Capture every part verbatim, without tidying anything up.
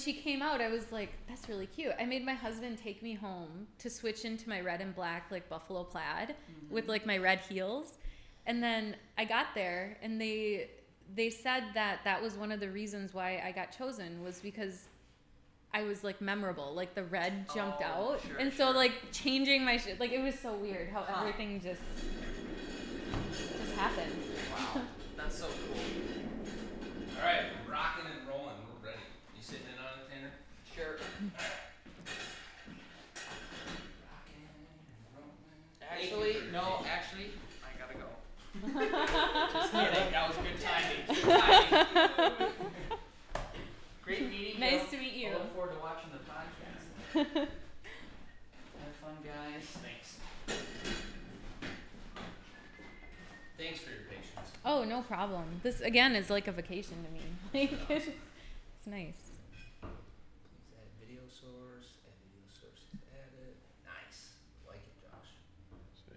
she came out, I was like, that's really cute. I made my husband take me home to switch into my red and black, like, buffalo plaid mm-hmm. with, like, my red heels. And then I got there, and they they said that that was one of the reasons why I got chosen, was because I was, like, memorable. Like, the red jumped oh, out. Sure, and so, sure. like, changing my shit, like, it was so weird how huh. everything just, just happened. Wow. That's so cool. All right, we're rocking and rolling. We're ready. You sitting in on it, Tanner? Sure. Rocking and rolling. Actually, no, actually, I gotta go. Just kidding. That was good timing. Good timing. Great meeting you. Nice to meet you. I look forward to watching the podcast. Have fun, guys. Thanks. Thanks for your patience. Oh, no problem. This, again, is like a vacation to me. Like, it's, it's nice. Please add video source. Add video source is added. Nice. Like it, Josh. Sweet.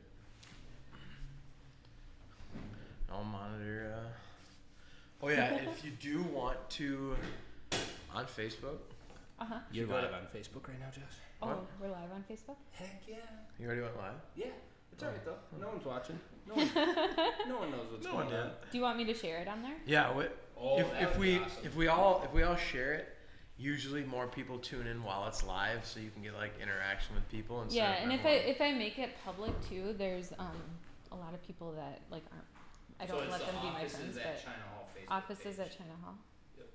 I'll monitor. Uh... Oh, yeah. If you do want to, on Facebook. Uh-huh. You're live on Facebook right now, Josh? Oh, what? We're live on Facebook? Heck yeah. You already went live? Yeah. It's alright, though. No one's watching. No one, no one knows what's no going one on. Do you want me to share it on there? Yeah. We, oh, if that if would we be awesome. if we all if we all share it, usually more people tune in while it's live, so you can get like interaction with people. Instead Yeah, of and if I everyone. if I make it public too, there's um a lot of people that like aren't. I don't so let it's them the be my offices friends, at but China Hall Facebook offices page. at China Hall. Yep.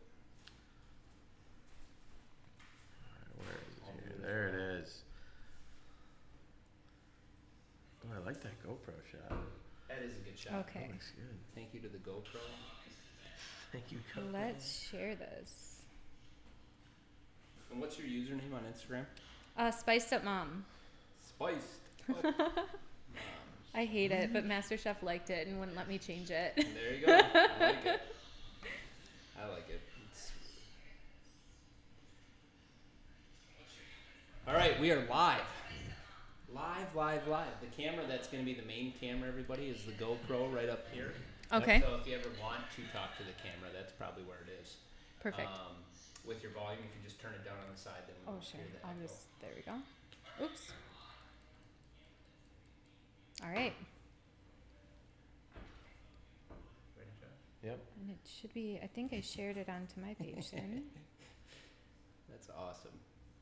Where is it here? There it is. Oh, I like that GoPro shot. That is a good shot. Okay. That looks good. Thank you to the GoPro. Thank you, GoPro. Let's share this. And what's your username on Instagram? Uh, Spiced Up Mom. Spiced Up Mom. I hate it, but MasterChef liked it and wouldn't let me change it. And there you go. I like it. I like it. It's... All right, we are live. Live, live, live. The camera that's going to be the main camera, everybody, is the GoPro right up here. Okay. So if you ever want to talk to the camera, that's probably where it is. Perfect. Um, with your volume, if you just turn it down on the side, then we Oh, won't sure. hear the I'll echo. just, there we go. Oops. All right. Ready, Josh? Yep. And it should be, I think I shared it onto my page then. That's awesome.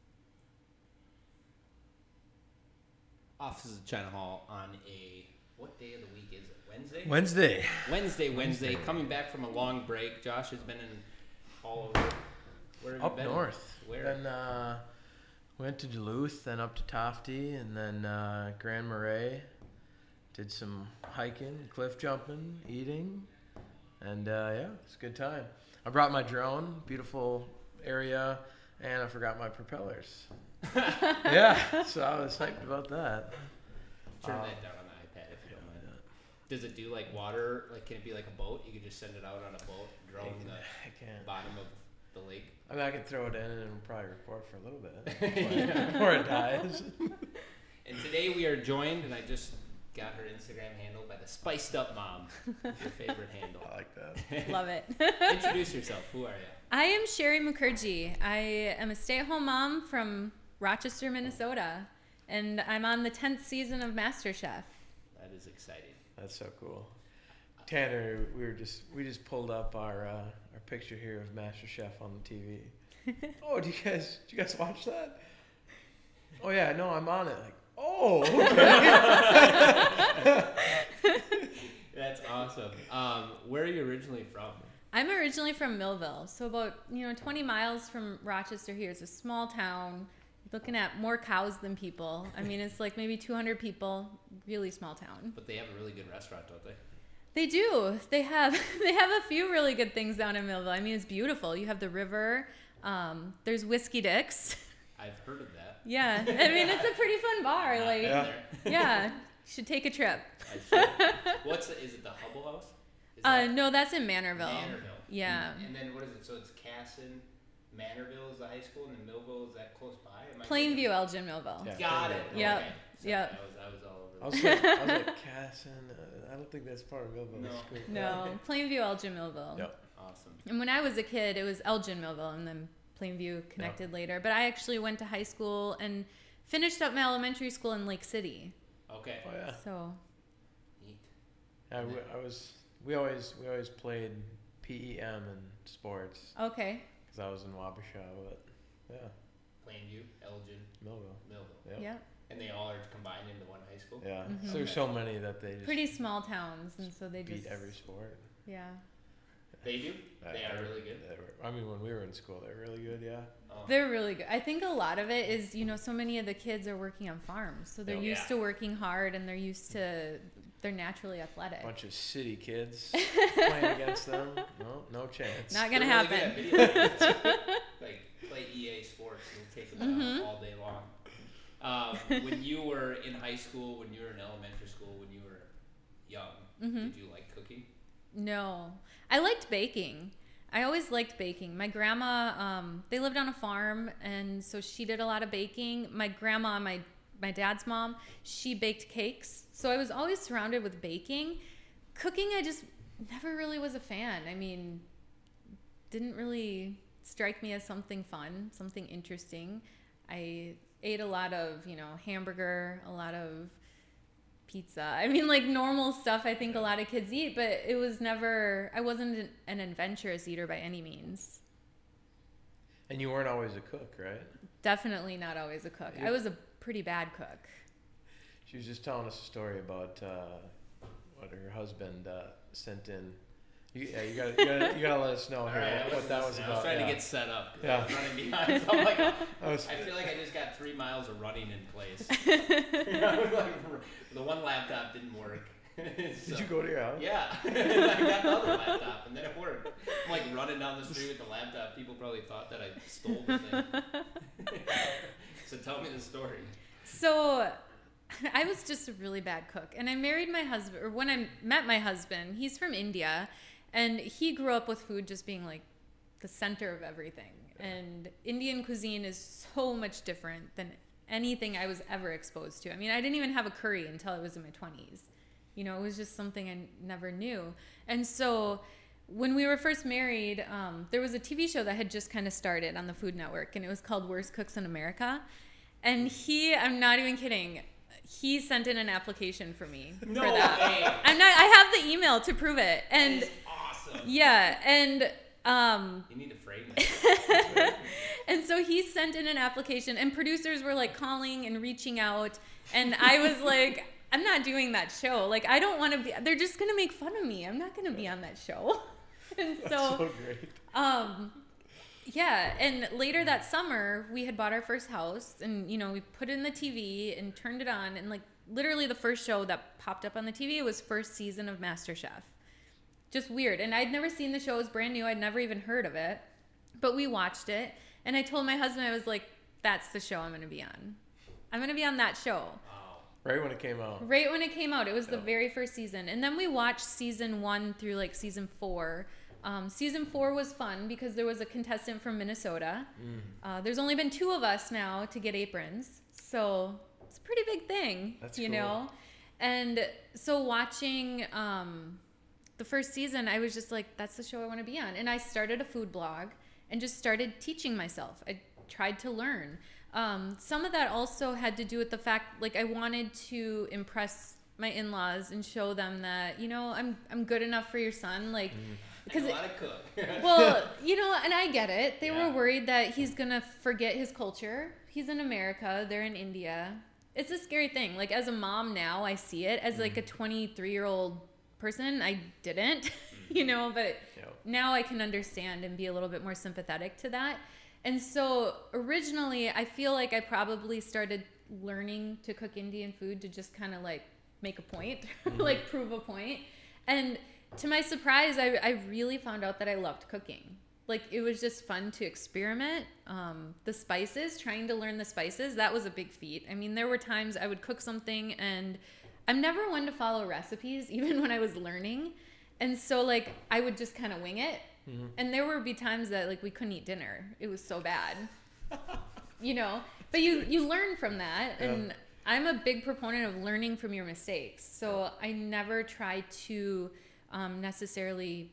Offices of China Hall on a, what day of the week is it? Wednesday? Wednesday. Wednesday, Wednesday. Wednesday. Coming back from a long break. Josh has been in all over. Where have Up you been? north. Where? Then uh, went to Duluth, then up to Tofty, and then uh, Grand Marais. Did some hiking, cliff jumping, eating, and uh, yeah, it's a good time. I brought my drone, beautiful area, and I forgot my propellers. Yeah, so I was hyped about that. Turn um, that down on the iPad if you don't mind. Does it do like water? Like, can it be like a boat? You could just send it out on a boat, drone I can, the I can. bottom of the lake. I mean, I can throw it in and it'll probably record for a little bit before it dies. And today we are joined, and I just got her Instagram handle by the Spiced Up Mom. Your favorite handle. I like that. Love it. Introduce yourself. Who are you? I am Sherry Mukherjee. I am a stay-at-home mom from Rochester, Minnesota, and I'm on the tenth season of MasterChef. That is exciting. That's so cool. Tanner, we were just we just pulled up our uh, our picture here of MasterChef on the T V. Oh, do you guys do you guys watch that? Oh yeah, no, I'm on it. Like, oh, okay. That's awesome. Um, where are you originally from? I'm originally from Millville, so about you know twenty miles from Rochester. Here it's a small town. Looking at more cows than people. I mean, it's like maybe two hundred people. Really small town. But they have a really good restaurant, don't they? They do. They have they have a few really good things down in Millville. I mean, it's beautiful. You have the river. Um, there's Whiskey Dick's. I've heard of that. Yeah, I mean, it's a pretty fun bar. Not Like, been Yeah. there. yeah, you should take a trip. I should. What's the, is it the Hubble House? Is Uh, that no, that's in Manorville. Manorville. Yeah. And, and then what is it? So it's Casson, Manorville is the high school, and then Millville is that close by? Am I Plainview, thinking- Elgin, Millville. Yeah. Got it. Yep. Okay. So Yep. I was, I was all over I was that. like, I was like Casson. Uh, I don't think that's part of Millville. No. School. No, Plainview, Elgin, Millville. Yep. Awesome. And when I was a kid, it was Elgin, Millville, and then Plainview connected yep. later. But I actually went to high school and finished up my elementary school in Lake City. Okay. Oh yeah. So. Neat. I, w- I was. We always we always played P E M in sports. Okay. Because I was in Wabasha, but yeah. Plainview, Elgin, Millville. Millville. Yep. Yeah. And they all are combined into one high school? Yeah. Mm-hmm. So there's so many that they just pretty small towns, and so they beat just every sport. Yeah. They do? Uh, they are really good? They were, I mean, when we were in school, they were really good, yeah. Oh. They're really good. I think a lot of it is, you know, so many of the kids are working on farms, so they're Oh, used yeah. to working hard, and they're used to, they're naturally athletic. Bunch of city kids playing against them. No, no chance. Not gonna They're happen. Really good at video games. Like, play E A Sports and take them Mm-hmm. down all day long. Um, when you were in high school, when you were in elementary school, when you were young, Mm-hmm. did you like cooking? No. I liked baking. I always liked baking. My grandma, um, they lived on a farm, and so she did a lot of baking. My grandma, my my dad's mom, she baked cakes. So I was always surrounded with baking. Cooking, I just never really was a fan. I mean, didn't really strike me as something fun, something interesting. I ate a lot of, you know, hamburger, a lot of pizza. I mean, like normal stuff I think a lot of kids eat, but it was never, I wasn't an, an adventurous eater by any means. And you weren't always a cook, right? Definitely not always a cook. Yeah. I was a pretty bad cook. She was just telling us a story about uh, what her husband uh, sent in. You, yeah, you gotta, you gotta, you gotta let us know here Right, what, what that was listening. about. I was trying yeah. to get set up. 'Cause Yeah. I was running behind. So I'm like, oh, That was- I feel like I just got three miles of running in place. The one laptop didn't work. Did So- you go to your house? Yeah. I got the other laptop and then it worked. I'm like running down the street with the laptop. People probably thought that I stole the thing. So tell me the story. So I was just a really bad cook. And I married my husband, or when I met my husband, he's from India. And he grew up with food just being like the center of everything. And Indian cuisine is so much different than anything I was ever exposed to. I mean, I didn't even have a curry until I was in my twenties. You know, it was just something I never knew. And so when we were first married, um, there was a T V show that had just kind of started on the Food Network, and it was called Worst Cooks in America. And he, I'm not even kidding, he sent in an application for me No for that. way. I'm not, I have the email to prove it. And That is awesome. yeah, and um You need to frame it. and so he sent in an application, and producers were like calling and reaching out, and I was like, I'm not doing that show. Like, I don't want to be, they're just going to make fun of me. I'm not going to be on that show. And That's so, so great. um, yeah. And later that summer, we had bought our first house, and, you know, we put it in the T V and turned it on. And like literally the first show that popped up on the T V was first season of MasterChef. Just weird. And I'd never seen the show. It was brand new. I'd never even heard of it, but we watched it. And I told my husband, I was like, that's the show I'm going to be on. I'm going to be on that show. Right when it came out. Right when it came out. It was the Yeah. very first season. And then we watched season one through like season four. Um, season four was fun because there was a contestant from Minnesota. Mm. Uh, there's only been two of us now to get aprons. So it's a pretty big thing, That's you cool. know? And so watching um, the first season, I was just like, that's the show I want to be on. And I started a food blog and just started teaching myself. I tried to learn. Um, some of that also had to do with the fact, like, I wanted to impress my in-laws and show them that, you know, I'm I'm good enough for your son, like, because I know how to cook. well, you know, and I get it. They Yeah. were worried that he's gonna forget his culture. He's in America. They're in India. It's a scary thing. Like, as a mom now, I see it. As like a twenty-three-year-old person, I didn't, you know, but Yep. now I can understand and be a little bit more sympathetic to that. And so originally, I feel like I probably started learning to cook Indian food to just kind of like make a point, like prove a point. And to my surprise, I, I really found out that I loved cooking. Like, it was just fun to experiment. Um, the spices, trying to learn the spices, that was a big feat. I mean, there were times I would cook something, and I'm never one to follow recipes, even when I was learning. And so, like, I would just kind of wing it. Mm-hmm. And there would be times that, like, we couldn't eat dinner. It was so bad, you know? But you, you learn from that. Yeah. And I'm a big proponent of learning from your mistakes. So I never try to um, necessarily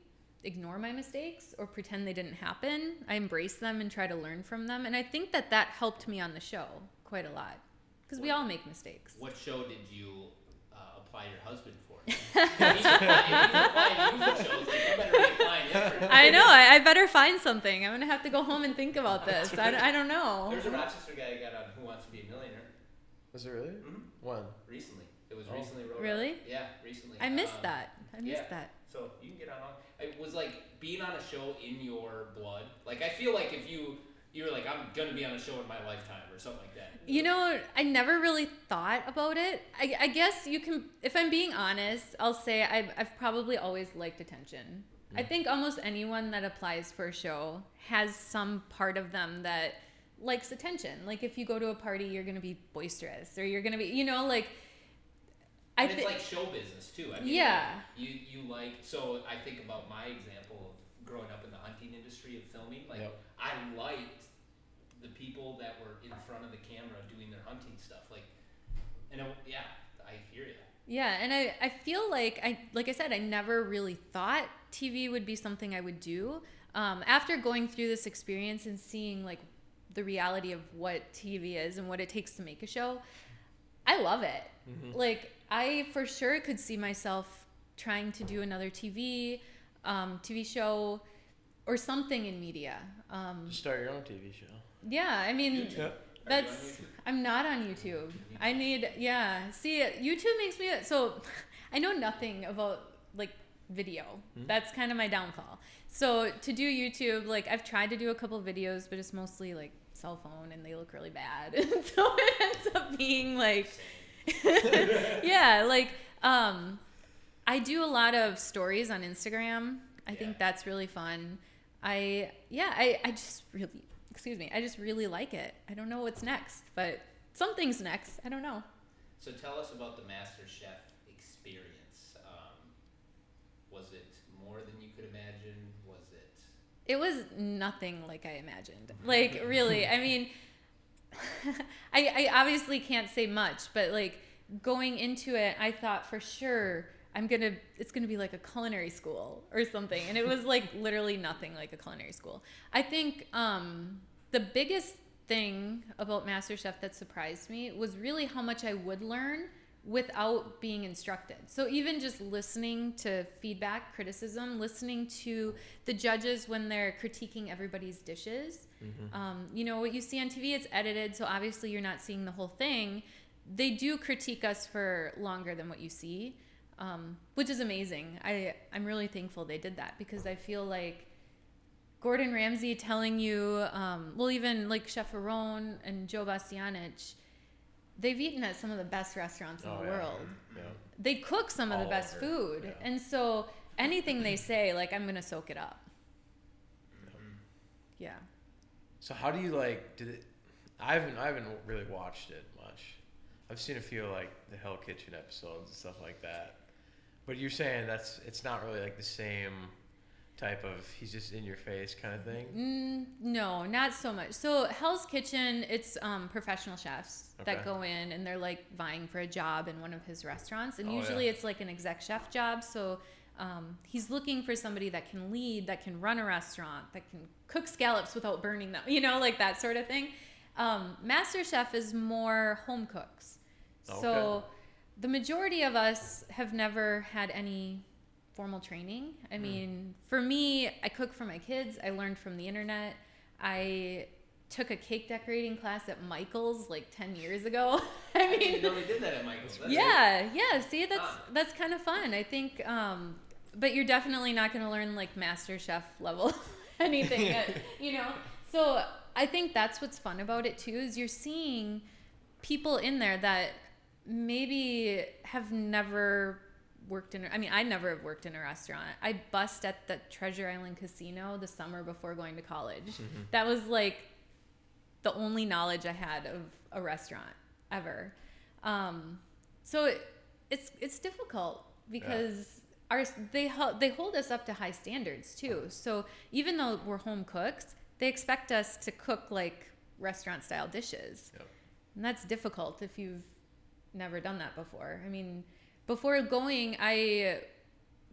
ignore my mistakes or pretend they didn't happen. I embrace them and try to learn from them. And I think that that helped me on the show quite a lot because we all make mistakes. What show did you uh, apply your husband for? If he's applying you for shows, like, you better be applying him for I know. I, I better find something. I'm going to have to go home and think about this. I, I don't know. There's a Rochester guy who got on Who Wants to Be a Millionaire. Was it really? Mm-hmm. When? Recently. It was Oh. recently wrote Really? up. Yeah, recently. I missed Um, that. I missed yeah. that. So you can get on. all- It was like being on a show in your blood. Like I feel like if you you're like I'm gonna be on a show in my lifetime or something like that. You know, I never really thought about it. I, I guess you can, if I'm being honest, I'll say I've, I've probably always liked attention. I think almost anyone that applies for a show has some part of them that likes attention. Like if you go to a party, you're going to be boisterous or you're going to be, you know, like. I And it's thi- like show business too. I mean, Yeah. like, you you like so I think about my example of growing up in the hunting industry of filming. Like Yep. I liked the people that were in front of the camera doing their hunting stuff. Like, and it, yeah, I hear you. Yeah, and I, I feel like I like I said, I never really thought T V would be something I would do. Um, after going through this experience and seeing like the reality of what T V is and what it takes to make a show, I love it. Mm-hmm. Like I for sure could see myself trying to do another T V, um, T V show, or something in media. Um, Just start your own T V show. yeah, I mean. Yeah. Are you on That's YouTube? I'm not on YouTube. I need yeah. See, YouTube makes me so I know nothing about like video. Hmm. That's kind of my downfall. So to do YouTube, like I've tried to do a couple videos, but it's mostly like cell phone and they look really bad. So it ends up being like yeah, like um I do a lot of stories on Instagram. I Yeah. think that's really fun. I yeah, I I just really excuse me, I just really like it. I don't know what's next, but something's next. I don't know. So tell us about the MasterChef experience. Um, was it more than you could imagine? Was it? It was nothing like I imagined. Like really, I mean, I, I obviously can't say much, but like going into it, I thought for sure I'm gonna, it's gonna be like a culinary school or something, and it was like literally nothing like a culinary school. I think um, the biggest thing about MasterChef that surprised me was really how much I would learn without being instructed. So even just listening to feedback, criticism, listening to the judges when they're critiquing everybody's dishes. Mm-hmm. Um, you know, what you see on T V, it's edited, so obviously you're not seeing the whole thing. They do critique us for longer than what you see, um, which is amazing. I, I'm really thankful they did that because I feel like Gordon Ramsay telling you, um, well, even like Chef Aron and Joe Bastianich, they've eaten at some of the best restaurants in Oh, the yeah. world. Yeah. They cook some of the All best over. food. Yeah. And so anything they say, like, I'm going to soak it up. Yeah. So how do you like? Did it? I haven't. I haven't really watched it much. I've seen a few like the Hell Kitchen episodes and stuff like that. But you're saying that's it's not really like the same type of he's just in your face kind of thing. Mm, no, not so much. So Hell's Kitchen, it's um, professional chefs that Okay. go in and they're like vying for a job in one of his restaurants. And Oh, usually yeah. it's like an exec chef job. So um, he's looking for somebody that can lead, that can run a restaurant, that can cook scallops without burning them, you know, like that sort of thing. Um, MasterChef is more home cooks. So Okay. the majority of us have never had any formal training. I mean, for me, I cook for my kids. I learned from the internet. I took a cake decorating class at Michael's like ten years ago. I I didn't mean, know they did that at Michael's. That's yeah, yeah. See, that's Ah. that's kind of fun. I think, um, but you're definitely not going to learn like Master Chef level anything, at, you know. So I think that's what's fun about it too. Is you're seeing people in there that maybe have never worked in. I mean, I never have worked in a restaurant. I bussed at the Treasure Island Casino the summer before going to college. Mm-hmm. That was like the only knowledge I had of a restaurant ever. Um, so it, it's it's difficult because our they hel- they hold us up to high standards too. So even though we're home cooks, they expect us to cook like restaurant style dishes, Yep. and that's difficult if you've never done that before. I mean, before going, I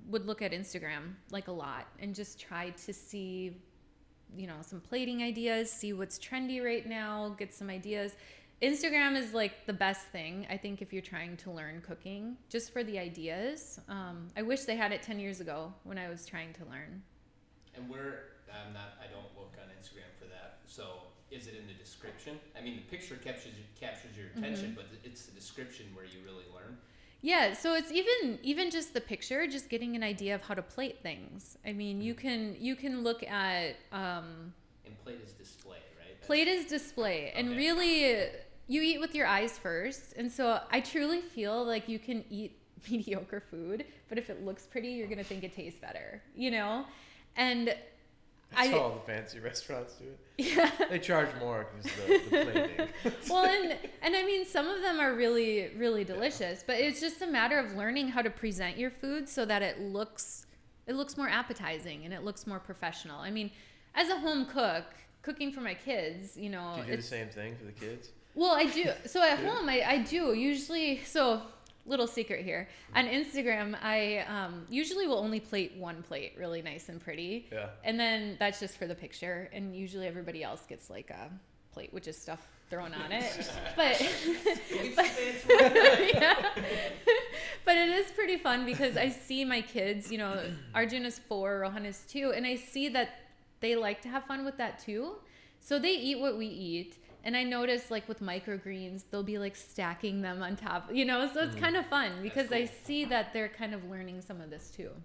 would look at Instagram like a lot and just try to see, you know, some plating ideas, see what's trendy right now, get some ideas. Instagram is like the best thing, I think, if you're trying to learn cooking, just for the ideas. Um, I wish they had it ten years ago when I was trying to learn. And where, I'm not, I don't look on Instagram for that. So is it in the description? I mean, the picture captures captures your attention, mm-hmm. but it's the description where you really learn. Yeah, so it's even even just the picture, just getting an idea of how to plate things. I mean, you can you can look at um, and plate is display, right? That's plate is display, and okay. really you eat with your eyes first. And so I truly feel like you can eat mediocre food, but if it looks pretty, you're gonna think it tastes better, you know. And That's I, how all the fancy restaurants do it. Yeah. They charge more because the, the plating. Well, and and I mean, some of them are really, really delicious, yeah. but it's just a matter of learning how to present your food so that it looks it looks more appetizing and it looks more professional. I mean, as a home cook, cooking for my kids, you know, do you do it's, the same thing for the kids? Well, I do. So at home, I, I do usually. So little secret here on Instagram, I um, usually will only plate one plate really nice and pretty. Yeah. And then that's just for the picture. And usually everybody else gets like a plate with just stuff thrown on it. but, but, yeah. But it is pretty fun because I see my kids, you know, Arjun is four, Rohan is two, and I see that they like to have fun with that too. So they eat what we eat. And I notice, like, with microgreens, they'll be, like, stacking them on top, you know? So it's mm. kind of fun because cool. I see that they're kind of learning some of this, too.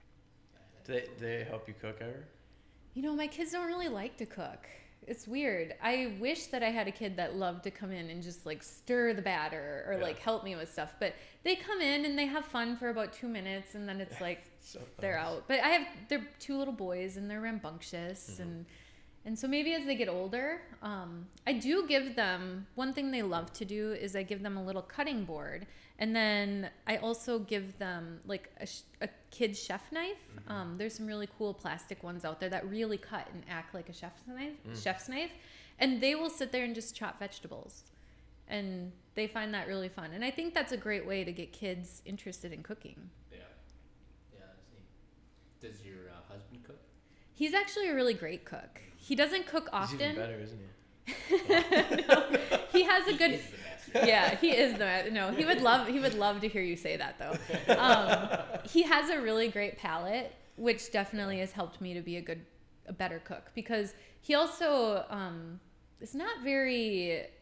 Do they, do they help you cook ever? You know, my kids don't really like to cook. It's weird. I wish that I had a kid that loved to come in and just, like, stir the batter or, yeah. like, help me with stuff. But they come in and they have fun for about two minutes, and then it's, like, so they're out. But I have, they're two little boys, and they're rambunctious, mm-hmm. and... And so maybe as they get older, um, I do give them, one thing they love to do is I give them a little cutting board. And then I also give them like a, sh- a kid's chef knife. Mm-hmm. Um, there's some really cool plastic ones out there that really cut and act like a chef's knife, mm. chef's knife. And they will sit there and just chop vegetables. And they find that really fun. And I think that's a great way to get kids interested in cooking. Yeah. Yeah, that's neat. Does your uh, husband cook? He's actually a really great cook. He doesn't cook often. He's even better, isn't he? No, he has a he good. Is the master. Yeah, he is the no. He would love. He would love to hear you say that though. Um, he has a really great palate, which definitely has helped me to be a good, a better cook because he also um, is not very. I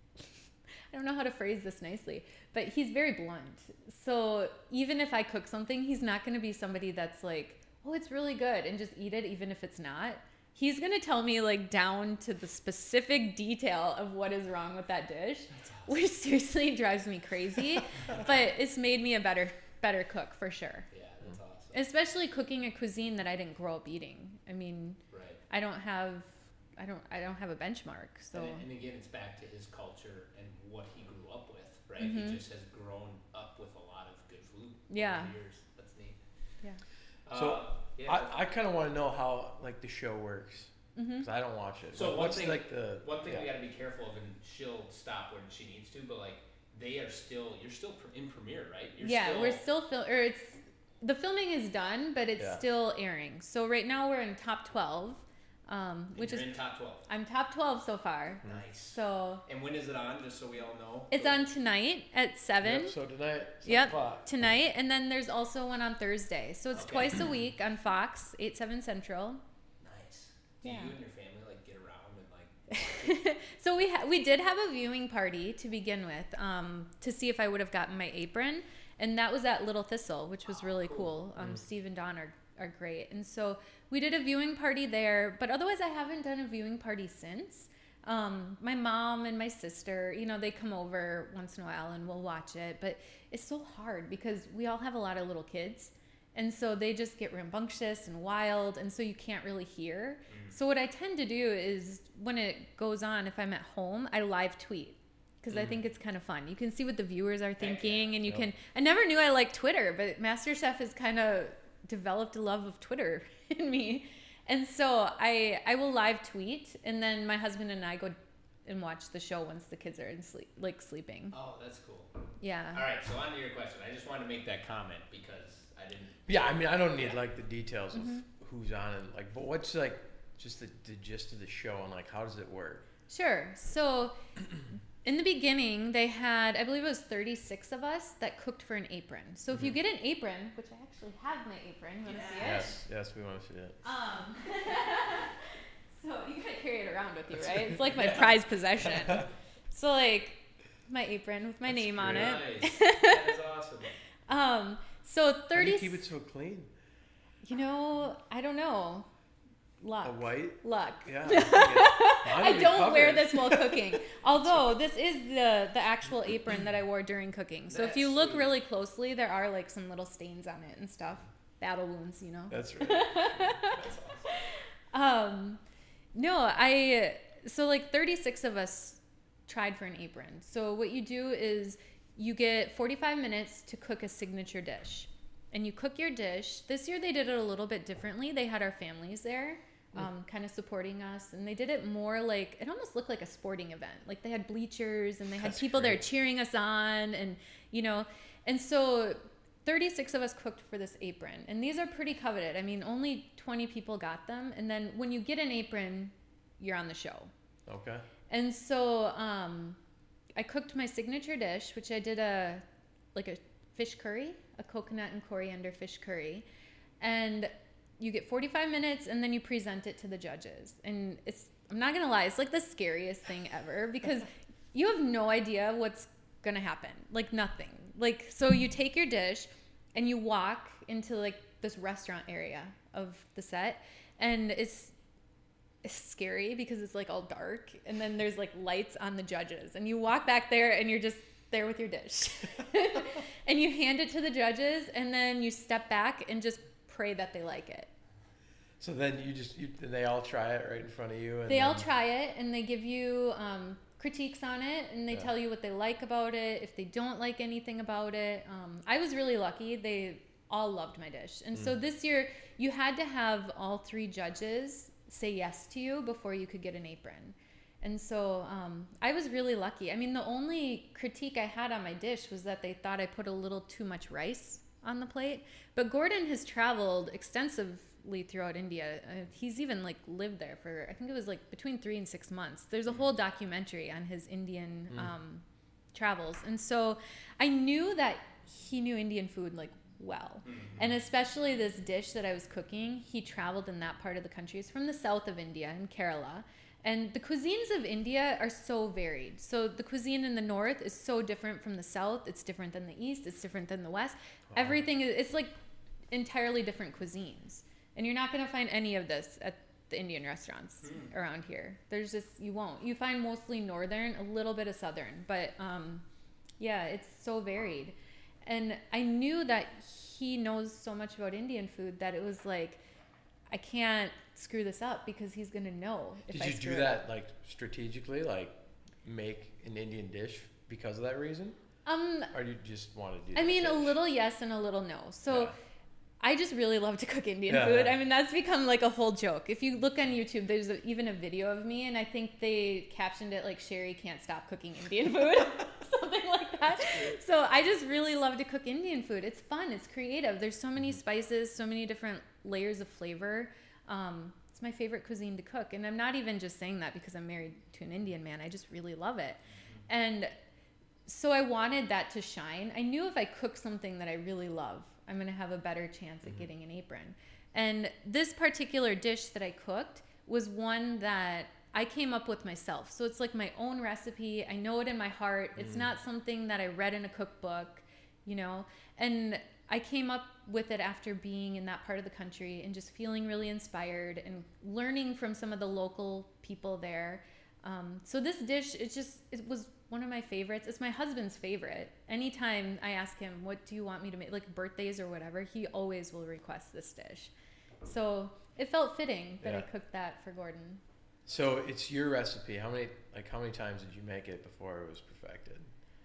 don't know how to phrase this nicely, but he's very blunt. So even if I cook something, he's not going to be somebody that's like, oh, it's really good, and just eat it, even if it's not. He's going to tell me, like, down to the specific detail of what is wrong with that dish, awesome. Which seriously drives me crazy. But it's made me a better better cook, for sure. Yeah, that's awesome. Especially cooking a cuisine that I didn't grow up eating. I mean, right. I don't have... I don't. I don't have a benchmark. So. And, and again, it's back to his culture and what he grew up with, right? Mm-hmm. He just has grown up with a lot of good food. Yeah. Over the years. That's neat. Yeah. Uh, so yeah, I, I kind of want to know how like the show works because mm-hmm. I don't watch it. So like, one what's thing, like the one thing yeah. we got to be careful of, and she'll stop when she needs to, but like they are still, you're still in premiere, right? You're yeah, still, we're still fil- or it's the filming is done, but it's Yeah. still airing. So right now we're in top twelve. Um, and which you're is in top twelve. I'm top twelve so far. Nice. So And when is it on? Just so we all know. it's on tonight at seven. Yep, so tonight, seven Yep, o'clock. tonight, and then there's also one on Thursday. So it's Okay. twice a week on Fox, eight seven Central. Nice. Do Yeah. you and your family like get around and like? So we ha- we did have a viewing party to begin with, um, to see if I would have gotten my apron, and that was at Little Thistle, which was Oh, really cool. cool. Um, Mm. Steve and Don are are great, and so we did a viewing party there. But otherwise, I haven't done a viewing party since. Um, my mom and my sister, you know, they come over once in a while and we'll watch it. But it's so hard because we all have a lot of little kids. And so they just get rambunctious and wild. And so you can't really hear. Mm. So what I tend to do is when it goes on, if I'm at home, I live tweet. Because mm. I think it's kind of fun. You can see what the viewers are thinking. yeah. And you Yep. can, I never knew I liked Twitter, but MasterChef has kind of developed a love of Twitter in me. And so I I will live tweet, and then my husband and I go and watch the show once the kids are in sleep, like sleeping. Oh, that's cool. Yeah. All right, so on to your question. I just wanted to make that comment because I I didn't. Yeah, I mean, I don't need Yeah. like the details of Mm-hmm. who's on it, like, but what's like just the, the gist of the show and like how does it work? Sure. So in the beginning, they had, I believe it was thirty-six of us that cooked for an apron. So if you Mhm. get an apron, which I actually have my apron, you want to see it? Yes, yes, we want to see it. Um, so you gotta carry it around with you, right? It's like my prized possession. So like my apron with my That's name on great. it. Nice. That is awesome. Um, so How do thirty. you keep it so clean? You know, I don't know. Luck. A white? Luck. Yeah. I, I don't wear this while cooking. Although this is the the actual apron that I wore during cooking. So if you That's look sweet. really closely, there are like some little stains on it and stuff. Battle wounds, you know. That's right. That's awesome. Um, no, I so like thirty-six of us tried for an apron. So what you do is you get forty-five minutes to cook a signature dish. And you cook your dish. This year they did it a little bit differently. They had our families there, um, kind of supporting us. And they did it more like, it almost looked like a sporting event. Like they had bleachers and they had That's people there great. cheering us on and, you know. And so thirty-six of us cooked for this apron. And these are pretty coveted. I mean, only twenty people got them. And then when you get an apron, you're on the show. Okay. And so um, I cooked my signature dish, which I did a like a fish curry, a coconut and coriander fish curry. And you get forty-five minutes and then you present it to the judges. And it's, I'm not going to lie, it's like the scariest thing ever because you have no idea what's going to happen. Like nothing. Like, so you take your dish and you walk into like this restaurant area of the set and it's, it's scary because it's like all dark and then there's like lights on the judges and you walk back there and you're just there with your dish and you hand it to the judges and then you step back and just pray that they like it. So then you just, you, they all try it right in front of you. And They all then- try it and they give you um, critiques on it and they Yeah. tell you what they like about it, if they don't like anything about it. Um, I was really lucky. They all loved my dish. And so Mm. this year you had to have all three judges say yes to you before you could get an apron. And so um, I was really lucky. I mean, the only critique I had on my dish was that they thought I put a little too much rice on the plate. But Gordon has traveled extensively throughout India. Uh, he's even like lived there for, I think it was like between three and six months. There's a whole documentary on his Indian Mm. um, travels. And so I knew that he knew Indian food like well. Mhm. And especially this dish that I was cooking, he traveled in that part of the country. It's from the south of India, in Kerala. And the cuisines of India are so varied. So the cuisine in the north is so different from the south. It's different than the east. It's different than the west. Wow. Everything is, it's like entirely different cuisines. And you're not going to find any of this at the Indian restaurants Hmm. around here. There's just, you won't. You find mostly northern, a little bit of southern. But um, yeah, it's so varied. And I knew that he knows so much about Indian food that it was like, I can't screw this up because he's going to know if Did I you screw do it that up. like strategically, like make an Indian dish because of that reason? Um, Or do you just want to do I that mean, a dish? little yes and a little no. So Yeah. I just really love to cook Indian Yeah, food. yeah. I mean, that's become like a whole joke. If you look on YouTube, there's a, even a video of me, and I think they captioned it like Sherry can't stop cooking Indian food, something like that. So I just really love to cook Indian food. It's fun. It's creative. There's so many spices, so many different layers of flavor. Um, it's my favorite cuisine to cook, and I'm not even just saying that because I'm married to an Indian man. I just really love it, and so I wanted that to shine. I knew if I cook something that I really love, I'm going to have a better chance at getting an apron. And this particular dish that I cooked was one that I came up with myself. So it's like my own recipe. I know it in my heart. It's Mm. not something that I read in a cookbook, you know. And I came up with it after being in that part of the country and just feeling really inspired and learning from some of the local people there. Um, so this dish, it just, it was one of my favorites. It's my husband's favorite. Anytime I ask him, what do you want me to make, like birthdays or whatever, he always will request this dish. So it felt fitting that I Yeah. cooked that for Gordon. So it's your recipe. How many like how many times did you make it before it was perfected?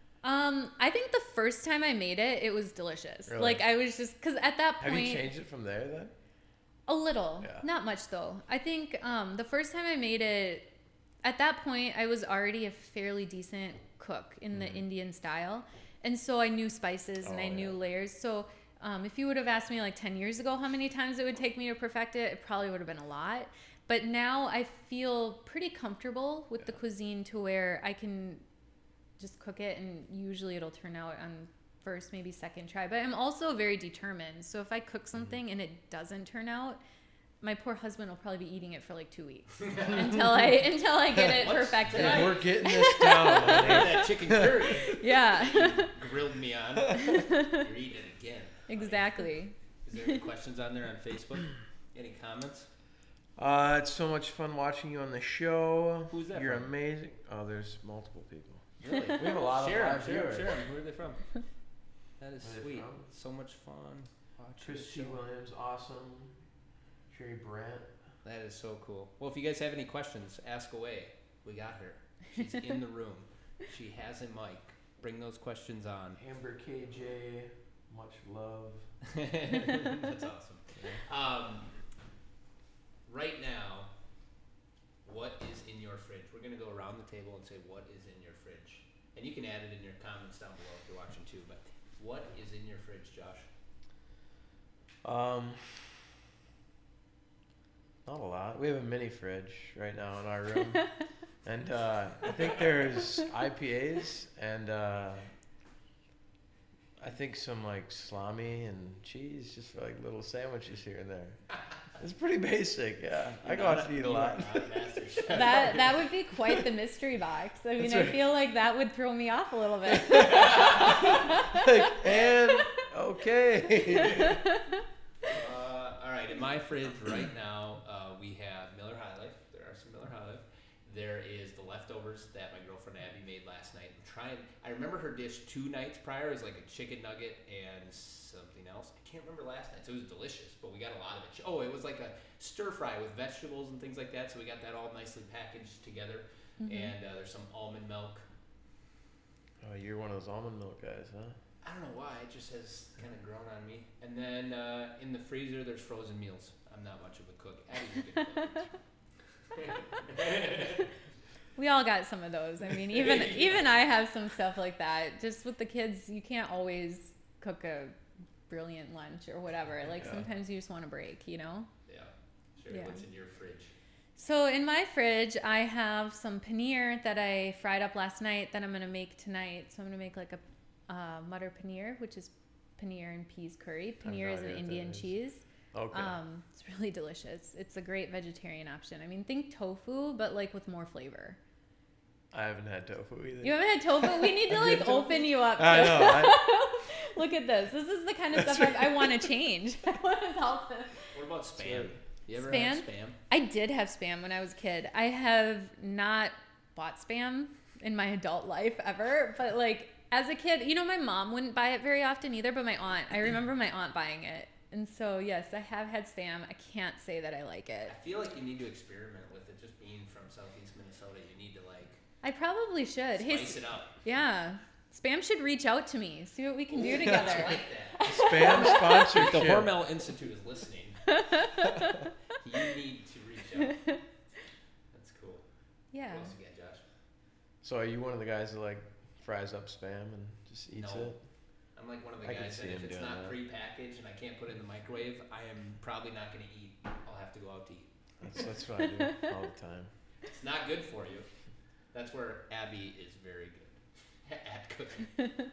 Um, I think the first time I made it, it was delicious. Really? Like I was just, cause at that Have point, you changed it from there then? a little, Yeah. not much though. I think um, the first time I made it, at that point, I was already a fairly decent cook in the Mhm. Indian style. And so I knew spices and Oh, I knew yeah. layers. So Um, if you would have asked me like ten years ago how many times it would take me to perfect it, it probably would have been a lot. But now I feel pretty comfortable with yeah. the cuisine to where I can just cook it, and usually it'll turn out on first, maybe second try. But I'm also very determined. So if I cook something mm-hmm. and it doesn't turn out, my poor husband will probably be eating it for like two weeks until I until I get it perfected. Yeah, we're getting this down. That chicken curry. Yeah. You grilled me on. You're eating it again. Exactly. Is there any questions on there on Facebook? Any comments? Uh, it's so much fun watching you on the show. Who's that? You're from? amazing. Oh, there's multiple people. Really? We have a lot share of them, live share them, viewers. share them. Where are they from? That is Where are they sweet. from? So much fun. Christy Williams, awesome. Sherry Brandt. That is so cool. Well, if you guys have any questions, ask away. We got her. She's in the room. She has a mic. Bring those questions on. Amber K J, much love. That's awesome. Um, right now, what is in your fridge? We're going to go around the table and say what is in your fridge. And you can add it in your comments down below if you're watching too. But what is in your fridge, Josh? Um, not a lot. We have a mini fridge right now in our room. And uh, I think there's I P As and uh, I think some like salami and cheese just for like little sandwiches here and there. It's pretty basic, yeah. You're I go out to eat a lot. That that would be quite the mystery box. I mean, That's I right. feel like that would throw me off a little bit. Like, and okay. uh, all right, in my fridge right now, uh, we have Miller High Life. There are some Miller High Life. There is the leftovers that my girlfriend Abby made last night. I'm trying. I remember her dish two nights prior. It was like a chicken nugget and something else. I can't remember last night. So it was delicious, but we got a lot of it. Oh, it was like a stir fry with vegetables and things like that. So we got that all nicely packaged together. Mm-hmm. And uh, there's some almond milk. Oh, you're one of those almond milk guys, huh? I don't know why. It just has kind of grown on me. And then uh, in the freezer, there's frozen meals. I'm not much of a cook. Abby's a good cook. We all got some of those. I mean, even even I have some stuff like that. Just with the kids, you can't always cook a brilliant lunch or whatever. Like yeah. sometimes you just want a break, you know? Yeah. Sure. Yeah. What's in your fridge? So in my fridge, I have some paneer that I fried up last night that I'm going to make tonight. So I'm going to make like a uh, mutter paneer, which is paneer and peas curry. Paneer is an Indian cheese. Okay. Um, it's really delicious. It's a great vegetarian option. I mean, think tofu, but like with more flavor. I haven't had tofu either. You haven't had tofu? We need to like open you up. I know. I... Look at this. This is the kind of stuff I, I want to change. I want to help this. What about spam? You ever spam? had spam? I did have spam when I was a kid. I have not bought spam in my adult life ever, but like as a kid, you know, my mom wouldn't buy it very often either, but my aunt, I remember my aunt buying it. And so, yes, I have had spam. I can't say that I like it. I feel like you need to experiment with it. Just being from Southeast Minnesota, you need to like... I probably should. Spice hey, it up. Yeah. Spam should reach out to me. See what we can do together. I like that. Spam sponsorship. The Hormel Institute is listening. You need to reach out. That's cool. Yeah. What else you got, Josh? So are you one of the guys that like fries up spam and just eats no. it? I'm like one of the I can guys see that if him it's doing not that. pre-packaged and I can't put it in the microwave, I am probably not going to eat. I'll have to go out to eat. That's, that's what I do all the time. It's not good for you. That's where Abby is very good at cooking.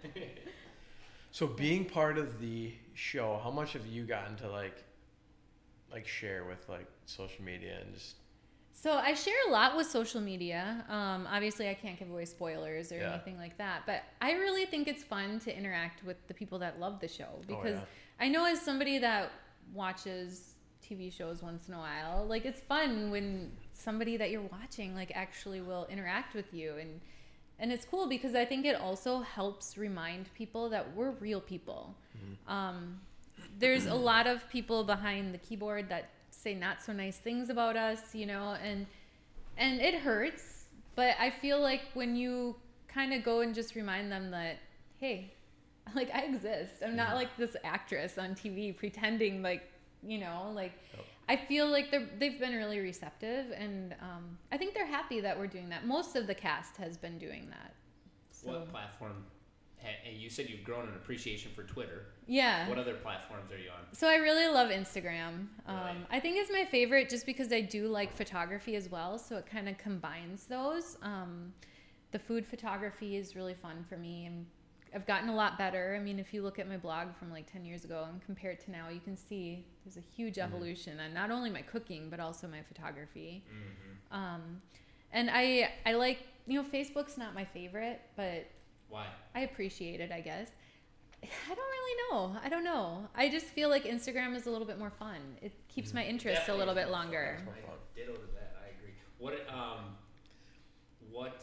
So being part of the show, how much have you gotten to like like share with like social media and just... So I share a lot with social media. Um, obviously, I can't give away spoilers or yeah. anything like that. But I really think it's fun to interact with the people that love the show. Because oh, yeah. I know as somebody that watches T V shows once in a while, like it's fun when somebody that you're watching like actually will interact with you. And, and it's cool because I think it also helps remind people that we're real people. Mm-hmm. Um, there's a lot of people behind the keyboard that say not so nice things about us, you know, and and it hurts, but I feel like when you kind of go and just remind them that, hey, like I exist. I'm not like this actress on T V pretending like, you know, like yep. I feel like they're, they've been really receptive, and um, I think they're happy that we're doing that. Most of the cast has been doing that. So. What platform and you said you've grown an appreciation for Twitter. Yeah. What other platforms are you on? So I really love Instagram. Um, Really? I think it's my favorite just because I do like photography as well. So it kind of combines those. Um, the food photography is really fun for me. And I've gotten a lot better. I mean, if you look at my blog from like ten years ago and compare it to now, you can see there's a huge Mm-hmm. evolution on not only my cooking, but also my photography. Mm-hmm. Um, and I, I like, you know, Facebook's not my favorite, but Why? I appreciate it, I guess. I don't really know. I don't know. I just feel like Instagram is a little bit more fun. It keeps my interest Definitely a little bit more fun. longer. More fun. I ditto to that. I agree. What um, what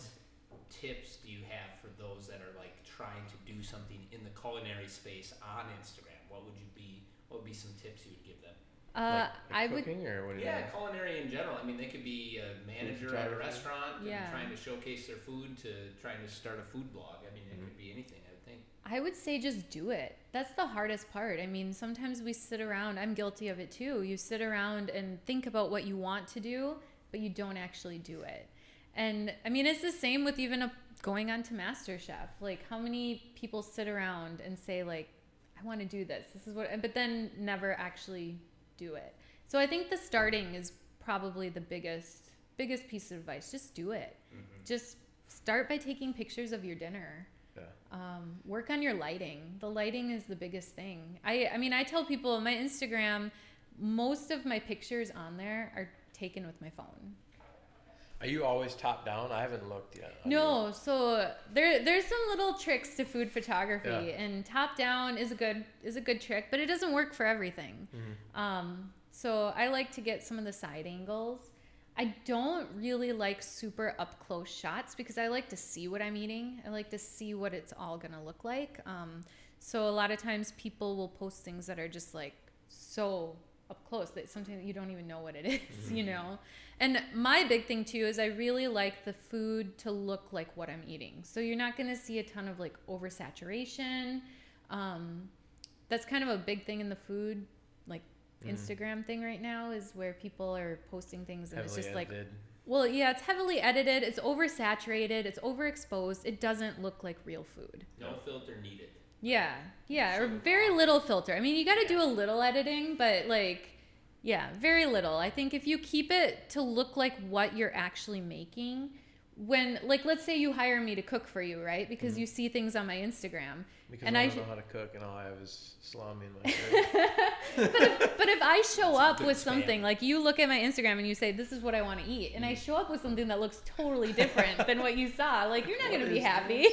tips do you have for those that are like trying to do something in the culinary space on Instagram? What would you be? What would be some tips you would give them? Uh, like, I like would. cooking or what do you Yeah, mean? culinary in general. I mean, they could be a manager at a photography. restaurant and Yeah. trying to showcase their food to trying to start a food blog. I mean, it Mhm. could be anything, I would think. I would say just do it. That's the hardest part. I mean, sometimes we sit around. I'm guilty of it too. You sit around and think about what you want to do, but you don't actually do it. And I mean, it's the same with even a, going on to MasterChef. Like, how many people sit around and say, like, I want to do this. This is what, but then never actually do it. So I think the starting is probably the biggest, biggest piece of advice. Just do it. Mm-hmm. Just start by taking pictures of your dinner. Yeah. Um, work on your lighting. The lighting is the biggest thing. I, I mean, I tell people my Instagram, most of my pictures on there are taken with my phone. Are you always top down? I haven't looked yet. on No, so there there's some little tricks to food photography, Yeah. and top down is a good is a good trick, but it doesn't work for everything. your- Mhm. Um, so I like to get some of the side angles. I don't really like super up close shots because I like to see what I'm eating. I like to see what it's all gonna look like. Um, so a lot of times people will post things that are just like so up close that sometimes you don't even know what it is, you know? And my big thing too is I really like the food to look like what I'm eating. So you're not gonna see a ton of like oversaturation. Um, that's kind of a big thing in the food, like Mhm. Instagram thing right now is where people are posting things and Heavily it's just like, edited. well, yeah, it's heavily edited, it's oversaturated, it's overexposed, it doesn't look like real food. No filter needed. Yeah, yeah, or Sort of very off. little filter. I mean, you got to Yeah. do a little editing, but like, yeah, very little. I think if you keep it to look like what you're actually making, when, like, let's say you hire me to cook for you, right? Because Mhm. you see things on my Instagram. Because and I I don't sh- know how to cook and all I have is salami in my fridge. but if, but if I show That's up good with spam. something like you look at my Instagram and you say this is what I want to eat, and I show up with something that looks totally different than what you saw, like you're not What going to be is happy.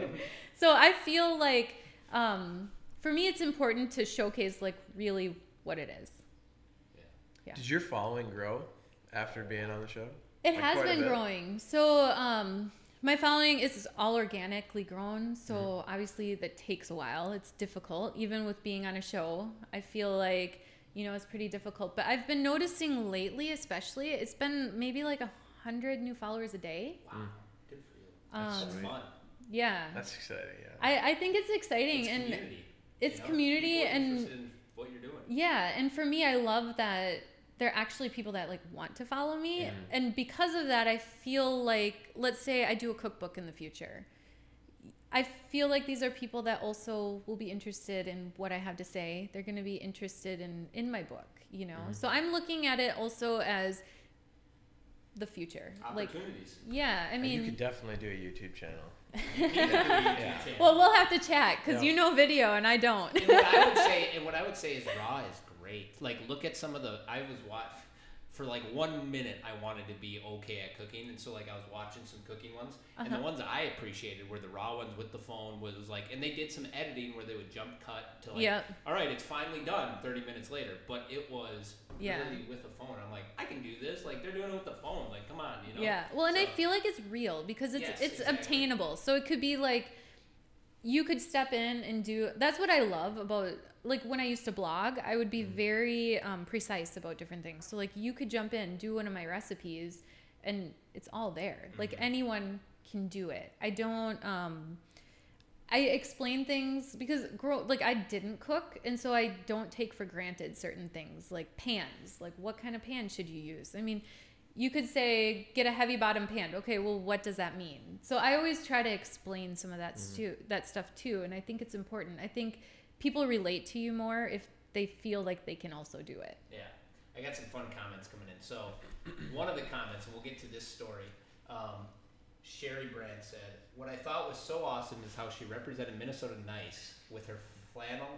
So I feel like um, for me it's important to showcase like really what it is. Yeah. Did your following grow after being on the show? It Like, has quite a been bit? growing. So um, my following is all organically grown. So Mm-hmm. obviously that takes a while. It's difficult, even with being on a show. I feel like you know it's pretty difficult. But I've been noticing lately, especially, it's been maybe like a hundred new followers a day. Wow, good for you. That's Um, sweet. Fun. yeah, That's exciting, yeah. I I think it's exciting It's and community. it's you know? community People are and interested in what you're doing. yeah, and for me, I love that there are actually people that like want to follow me, Mhm. and because of that, I feel like, let's say I do a cookbook in the future, I feel like these are people that also will be interested in what I have to say. They're going to be interested in in my book, you know. Mhm. So I'm looking at it also as the future, like Opportunities. yeah. I And mean, you could definitely do a YouTube channel. You need to do a YouTube Yeah. channel. well, we'll have to chat because Yeah. you know video and I don't. and what I would say, and what I would say is raw is great. Like, look at some of the. I was watch for like one minute. I wanted to be okay at cooking, and so like I was watching some cooking ones, and the Uh-huh. ones that I appreciated were the raw ones with the phone. Was like, and they did some editing where they would jump cut to like, Yep. all right, it's finally done. Thirty minutes later, but it was Yeah. really with a phone. I'm like, I can do this. Like they're doing it with the phone. Like, come on, you know. Yeah. Well, and I So- feel like it's real because it's Yes, it's exactly. obtainable. So it could be like you could step in and do. That's what I love about like when I used to blog. I would be very um, precise about different things. So like you could jump in, do one of my recipes, and it's all there. Like Mhm. anyone can do it. I don't. Um, I explain things because grow like I didn't cook, and so I don't take for granted certain things like pans. Like what kind of pan should you use? I mean, you could say get a heavy bottom pant. Okay, well, what does that mean? So I always try to explain some of that Mm-hmm. stu- that stuff too, and I think it's important. I think people relate to you more if they feel like they can also do it. Yeah, I got some fun comments coming in. So one of the comments, and we'll get to this story. Um, Sherry Brand said, "What I thought was so awesome is how she represented Minnesota nice with her flannel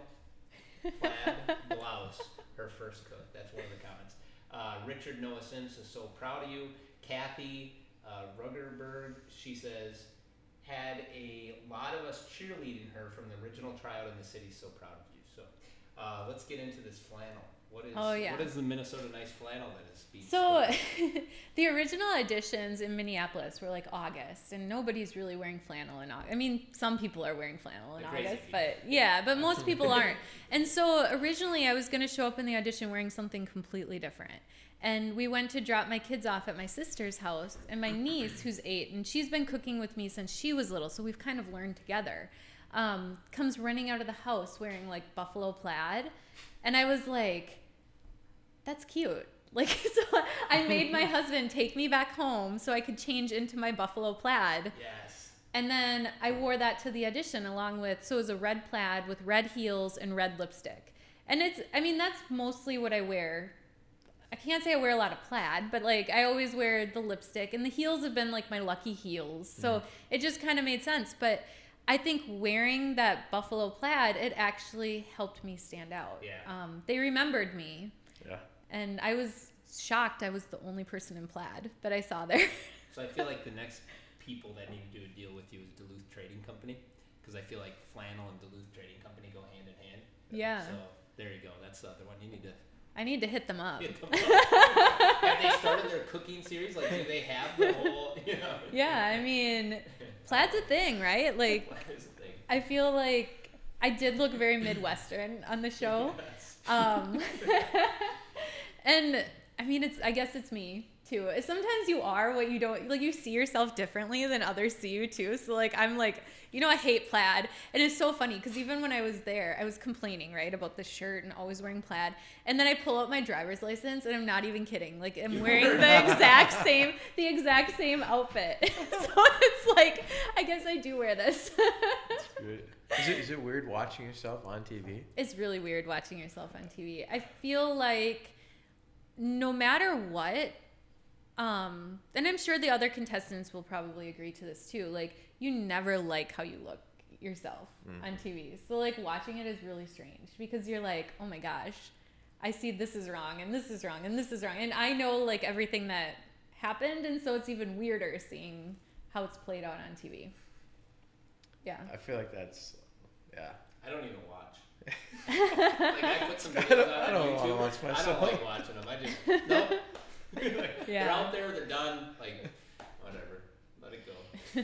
plaid blouse, her first cook." That's one of the comments. Uh, Richard Noah Sims is so proud of you. Kathy uh, Ruggerberg, she says, had a lot of us cheerleading her from the original tryout in the city. So proud of you. So uh, let's get into this flannel. What is Oh, yeah. what is the Minnesota nice flannel that is being So spoken? the original editions in Minneapolis were like August, and nobody's really wearing flannel in August. I mean, some people are wearing flannel in The crazy August, people. but yeah, but most people aren't. And so originally I was going to show up in the audition wearing something completely different. And we went to drop my kids off at my sister's house, and my niece, who's eight, and she's been cooking with me since she was little, so we've kind of learned together, um, comes running out of the house wearing like buffalo plaid. And I was like, that's cute. Like, so I made my husband take me back home so I could change into my buffalo plaid. Yes. And then I wore that to the audition along with, so it was a red plaid with red heels and red lipstick. And it's, I mean, that's mostly what I wear. I can't say I wear a lot of plaid, but like I always wear the lipstick, and the heels have been like my lucky heels. So Mhm. it just kind of made sense. But I think wearing that buffalo plaid, it actually helped me stand out. Yeah. Um, they remembered me. Yeah. And I was shocked I was the only person in plaid that I saw there. So I feel like the next people that need to do a deal with you is Duluth Trading Company, because I feel like flannel and Duluth Trading Company go hand in hand. Yeah. So there you go. That's the other one. You need to I need to hit them up. hit them up. Have they started their cooking series? Like, do they have the whole, you know? Yeah, I mean, plaid's a thing, right? Like, Plaid is a thing. I feel like I did look very Midwestern on the show. Yes. Um, and I mean, it's, I guess it's me too. Sometimes you are what you don't, like you see yourself differently than others see you too. So like, I'm like, you know, I hate plaid. And it's so funny because even when I was there, I was complaining, right, about the shirt and always wearing plaid. And then I pull out my driver's license, and I'm not even kidding. Like, I'm wearing the exact same, the exact same outfit. So it's like, I guess I do wear this. That's good. Is it, is it weird watching yourself on T V? It's really weird watching yourself on T V. I feel like no matter what, um, and I'm sure the other contestants will probably agree to this too, like, you never like how you look yourself Mm. on T V. So like watching it is really strange because you're like, oh my gosh, I see this is wrong and this is wrong and this is wrong. And I know like everything that happened, and so it's even weirder seeing how it's played out on T V. Yeah. I feel like that's, yeah. I don't even watch. Like, I put some I videos don't- on, I on don't wanna YouTube. watch I don't myself. like watching them. I just, nope. Like, Yeah. They're out there, they're done. Like, whatever. Let it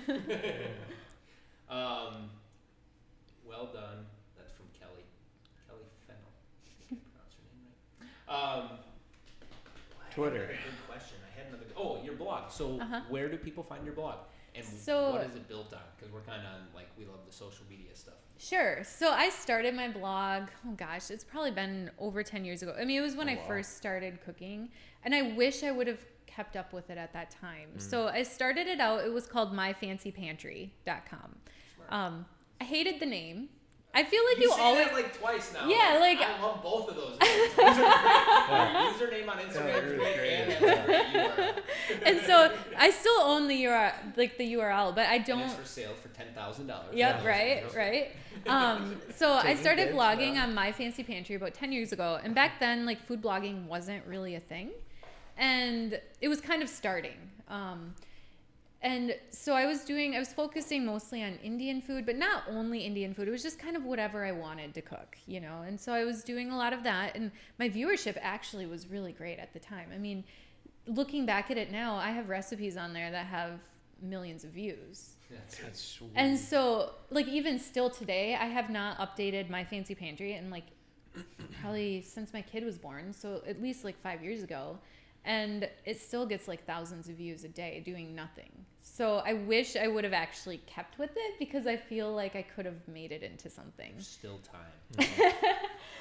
go. um, well done. That's from Kelly. Kelly Fennel. I can't pronounce her name right. Um, Twitter. I had a good question. I had another. Oh, your blog. So, Uh-huh. where do people find your blog? And So- what is it built on? Because we're kind of on, like, we love the social media stuff. Sure. So I started my blog, oh gosh, it's probably been over ten years ago. I mean, it was when Oh, I wow. first started cooking, and I wish I would have kept up with it at that time. Mm. So I started it out, it was called my fancy pantry dot com. Smart. Um, I hated the name. I feel like you you say always that like twice now. Yeah, like- I love both of those. Names. Those are great. Your username on Yeah, Instagram is really great, great. and that's a great U R L. and so I still own the U R L, like the U R L, but I And don't it's for sale for ten thousand dollars. Yep, right, right. Um, so I Taking started bids blogging now. on My Fancy Pantry about ten years ago. And back then, like, food blogging wasn't really a thing. And it was kind of starting. Um, and so I was doing, I was focusing mostly on Indian food, but not only Indian food. It was just kind of whatever I wanted to cook, you know? And so I was doing a lot of that. And my viewership actually was really great at the time. I mean, looking back at it now, I have recipes on there that have millions of views. That's it. That's sweet. And so, like, even still today, I have not updated My Fancy Pantry in, like, probably since my kid was born. So at least, like, five years ago. And it still gets, like, thousands of views a day doing nothing. So I wish I would have actually kept with it because I feel like I could have made it into something. There's still time.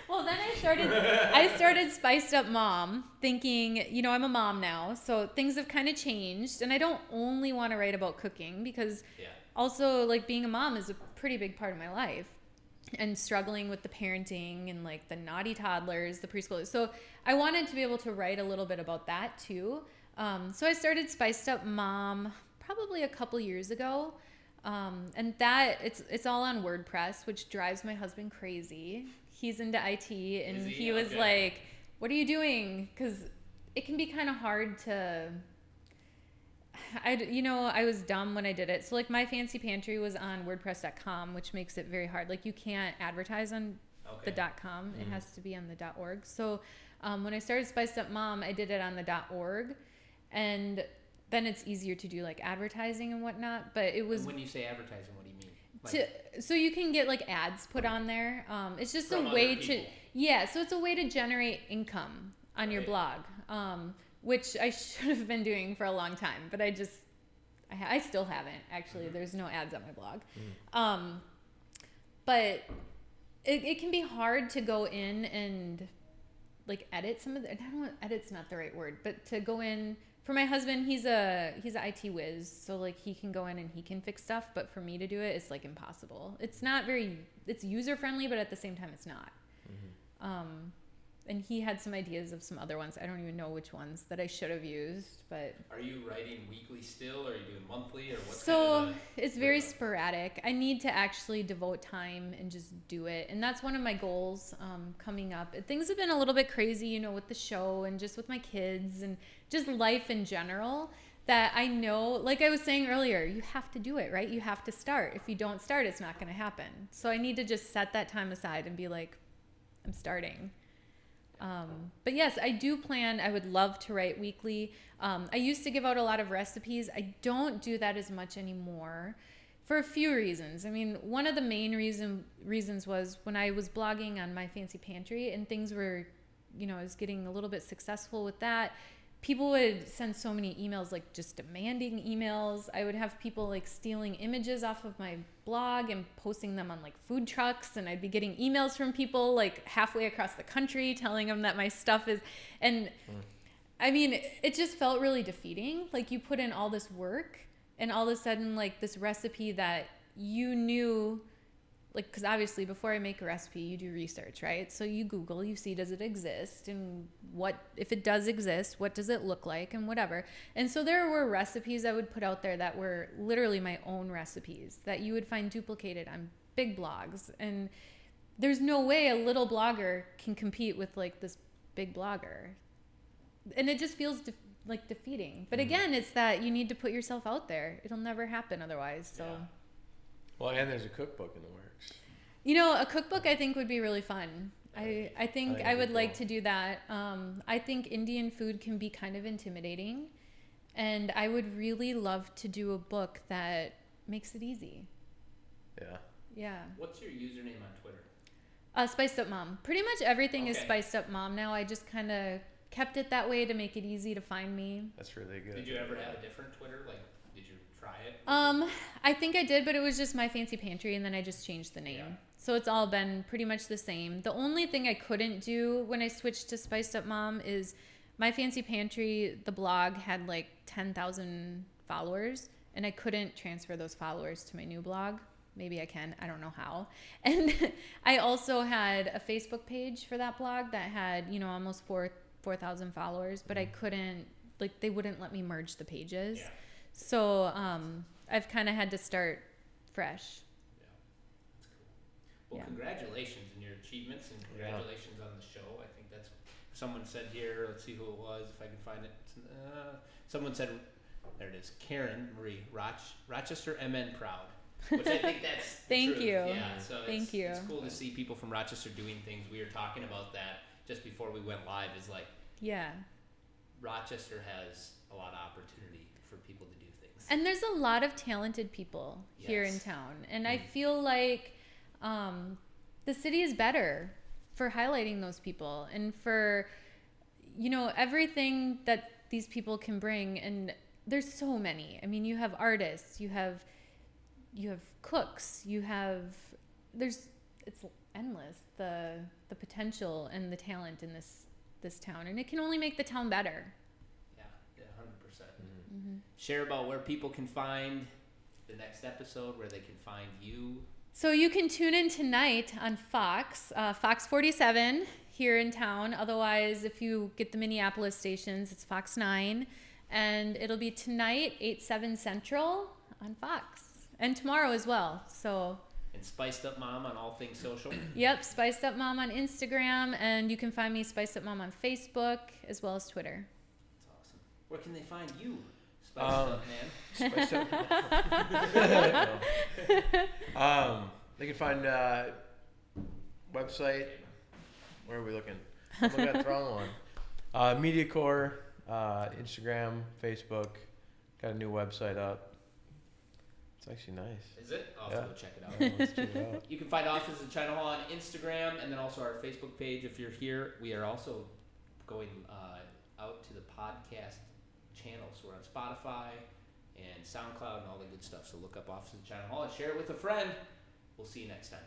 Well, then I started I started Spiced Up Mom, thinking, you know, I'm a mom now, so things have kind of changed, and I don't only want to write about cooking because Yeah. also like being a mom is a pretty big part of my life, and struggling with the parenting and like the naughty toddlers, the preschoolers. So I wanted to be able to write a little bit about that too. Um, so I started Spiced Up Mom probably a couple years ago. Um, and that it's it's all on WordPress, which drives my husband crazy. He's into I T, and Is he? he was Okay. like, "What are you doing?" Because it can be kind of hard to. I you know I was dumb when I did it. So like my fancy pantry was on WordPress dot com, which makes it very hard. Like you can't advertise on Okay. the .com. It Mhm. has to be on the .org. So um, when I started Spiced Up Mom, I did it on the .org, and then it's easier to do like advertising and whatnot. But it was And when you say advertising, what do you mean? Like, to so you can get like ads put on there. Um, it's just From a other way to people. yeah. So it's a way to generate income on your Right. blog, um, which I should have been doing for a long time, but I just I, ha- I still haven't actually. Mhm. There's no ads on my blog, Mm. um, but it, it can be hard to go in and like edit some of the. I don't know. Edit's not the right word, but to go in. For my husband, he's a he's an I T whiz, so like he can go in and he can fix stuff. But for me to do it, it's like impossible. It's not very it's user friendly, but at the same time, it's not. Mhm. Um, and he had some ideas of some other ones. I don't even know which ones that I should have used, but Are you writing weekly still, or are you doing monthly, or what's so kind of it's very rhythm? sporadic. I need to actually devote time and just do it, and that's one of my goals um, coming up. Things have been a little bit crazy, you know, with the show and just with my kids and just life in general. That I know, like I was saying earlier, you have to do it, right? You have to start. If you don't start, it's not going to happen. So I need to just set that time aside and be like, I'm starting. Um, but yes, I do plan. I would love to write weekly. Um, I used to give out a lot of recipes. I don't do that as much anymore for a few reasons. I mean, one of the main reason reasons was when I was blogging on My Fancy Pantry and things were, you know, I was getting a little bit successful with that. People would send so many emails, like just demanding emails. I would have people like stealing images off of my blog and posting them on like food trucks, and I'd be getting emails from people like halfway across the country telling them that my stuff is, and Mm. I mean, it just felt really defeating. Like you put in all this work, and all of a sudden, like this recipe that you knew, like, because obviously before I make a recipe, you do research, right? So you Google, you see, does it exist? And what, if it does exist, what does it look like and whatever. And so there were recipes I would put out there that were literally my own recipes that you would find duplicated on big blogs. And there's no way a little blogger can compete with like this big blogger. And it just feels de- like defeating. But Mhm. again, it's that you need to put yourself out there. It'll never happen otherwise. So. Yeah. Well, and there's a cookbook in the works. You know, a cookbook I think would be really fun. I, I think I think I it'd would be like cool. to do that. Um, I think Indian food can be kind of intimidating. And I would really love to do a book that makes it easy. Yeah. Yeah. What's your username on Twitter? Uh, Spiced Up Mom. Pretty much everything is Okay. Spiced Up Mom now. I just kind of kept it that way to make it easy to find me. That's really good. Did you ever have a different Twitter? Like, did you try it? Um, I think I did, but it was just My Fancy Pantry, and then I just changed the name. Yeah. So it's all been pretty much the same. The only thing I couldn't do when I switched to Spiced Up Mom is My Fancy Pantry, the blog had like ten thousand followers, and I couldn't transfer those followers to my new blog. Maybe I can. I don't know how. And I also had a Facebook page for that blog that had, you know, almost four four thousand followers, but I couldn't, like, they wouldn't let me merge the pages. Yeah. So um, I've kind of had to start fresh. Yeah. That's cool. Well, Yeah. congratulations on your achievements, and Yeah. congratulations on the show. I think that's someone said here. Let's see who it was, if I can find it. Uh, someone said, there it is, Karen Marie Roch, Rochester M N proud. Which I think that's the Thank truth. you. Yeah, so Thank it's, you. it's cool to see people from Rochester doing things. We were talking about that just before we went live. Is like Yeah. Rochester has a lot of opportunity for people to do things. And there's a lot of talented people here in Yes. town. And I Mm. feel like um, the city is better for highlighting those people and for, you know, everything that these people can bring. And there's so many. I mean, you have artists, you have you have cooks, you have there's it's endless, the the potential and the talent in this this town, and it can only make the town better. Yeah, yeah, one hundred percent. Mm-hmm. Share about where people can find the next episode, where they can find you. So you can tune in tonight on Fox, uh, Fox forty-seven here in town. Otherwise, if you get the Minneapolis stations, it's Fox nine. And it'll be tonight, eight, seven Central on Fox. And tomorrow as well. So, And Spiced Up Mom on all things social. yep, Spiced Up Mom on Instagram. And you can find me Spiced Up Mom on Facebook as well as Twitter. That's awesome. Where can they find you, Spiced Um, Up Man? Spiced up. um, they can find uh, website. Where are we looking? I'm looking at the wrong one. Uh, MediaCore, uh, Instagram, Facebook. Got a new website up. It's actually nice. Is it? I'll Yeah. have to go check it out. Yeah, let's check it out. You can find Office of China Hall on Instagram and then also our Facebook page if you're here. We are also going uh, out to the podcast channel. So we're on Spotify and SoundCloud and all the good stuff. So look up Office of China Hall and share it with a friend. We'll see you next time.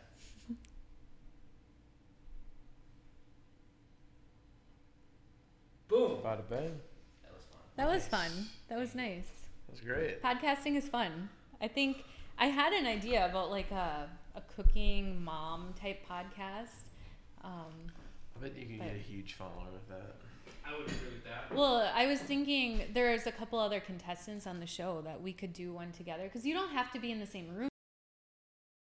Boom. Bada bang. That was fun. That was Nice. fun. That was nice. That's great. Podcasting is fun. I think I had an idea about like a, a cooking mom type podcast. Um, I bet you could But- get a huge following with that. I would agree with that. well, I was thinking there's a couple other contestants on the show that we could do one together because you don't have to be in the same room.